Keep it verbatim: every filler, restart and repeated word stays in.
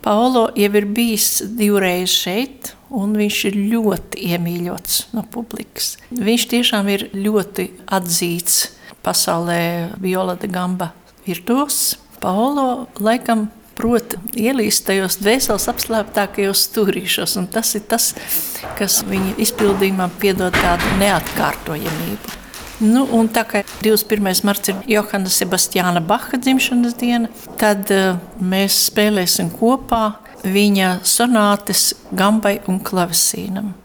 Paolo jau ir bijis divreiz šeit, un viņš ir ļoti iemīļots no publikas. Viņš tiešām ir ļoti atzīts pasaulē viola da gamba virtuos. Paolo laikam prot ielīst tajos dvēseles apslēptākajos stūrīšos, un tas ir tas, kas viņa izpildījumā piedod tādu neatkārtojamību. Nu, un tā kā divdesmit pirmais marts ir Johana Sebastiāna Baha dzimšanas diena, tad uh, mēs spēlēsim kopā viņa sonātes gambai un klavesīnam.